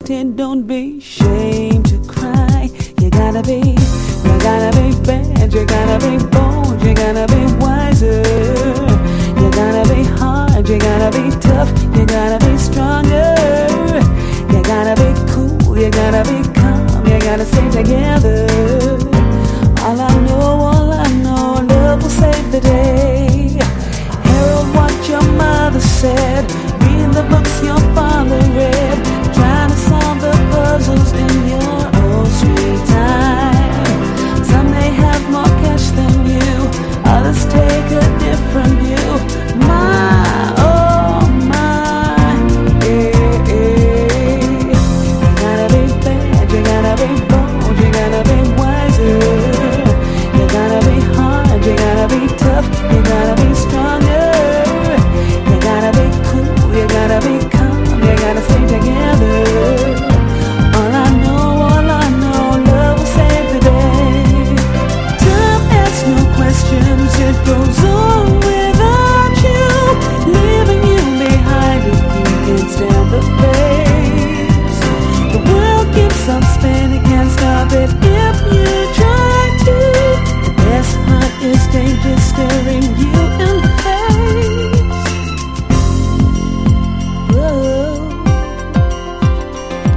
it, don't be ashamed to cry. You gotta be bad, you gotta be bold, you gotta be wiser. You gotta be hard, you gotta be tough, you gotta be stronger. You gotta be cool, you gotta be calm, you gotta stay together. All I know, love will save the day. Herald what your mother said, read the books your father read, trying to solve the puzzles in your own sweet time. Some may have more cash than you, others take a different view. My, oh my, yeah, yeah. You gotta be bad, you gotta be bold, you gotta be wiser. You gotta be hard, you gotta be tough, you gotta be stronger. You gotta be cool, you gotta be calm, you gotta stay together. All I know, love will save the day. Time asks no questions, it goes on without you, leaving you behind if you can't stand the pace. The world keeps on spinning, can't stop it if you try to. The best part is danger staring you